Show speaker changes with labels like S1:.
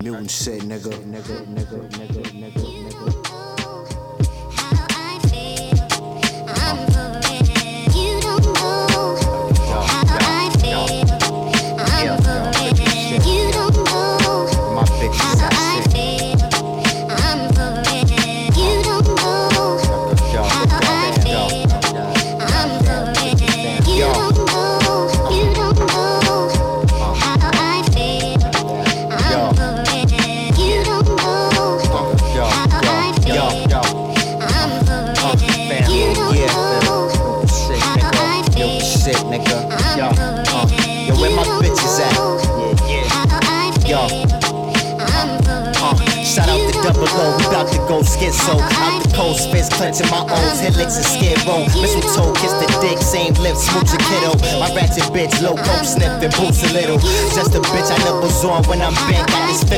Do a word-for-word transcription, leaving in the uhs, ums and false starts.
S1: Mutant shit, nigga, nigga, nigga, nigga, nigga, nigga.
S2: We bout to go schizo. Out the cold spits, clenching my O's, hit licks and skid row. Mistletoe, kiss the dick, same lips, smooch a kiddo. My ratchet bitch, low coke sniffing, boots a little. Just a bitch I nibbles on when I'm bent. Got this